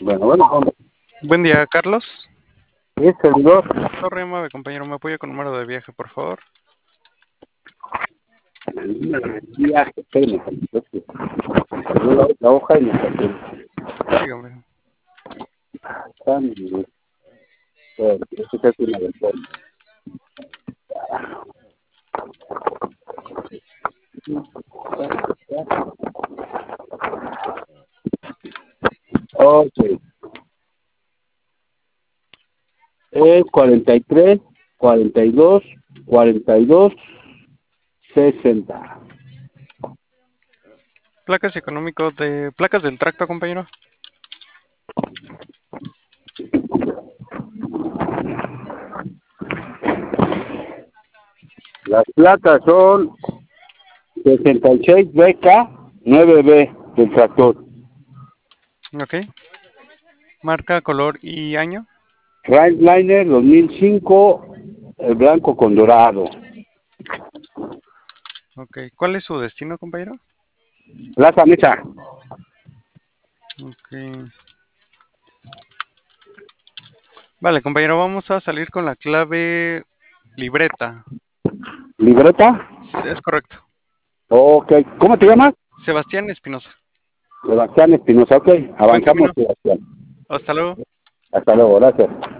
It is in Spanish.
Bueno, Buen día, Carlos. es servidor. Torre 9, compañero, ¿me apoya con número de viaje, por favor? Viaje, espérame, la hoja y Dígame. este es una versión. Ok, es 43, 42, 42, 60. Placas del tracto, compañero. Las placas son 66 BK 9B del tractor. Ok. Marca, color y año. Freightliner 2005, el blanco con dorado. Ok. ¿Cuál es su destino, compañero? Plaza Mesa. Ok. Vale, compañero, vamos a salir con la clave libreta. ¿Libreta? Es correcto. Ok, ¿cómo te llamas? Sebastián Espinosa. Sebastián Espinosa, ok, Buen avanzamos, camino. Sebastián. Hasta luego. Hasta luego, gracias.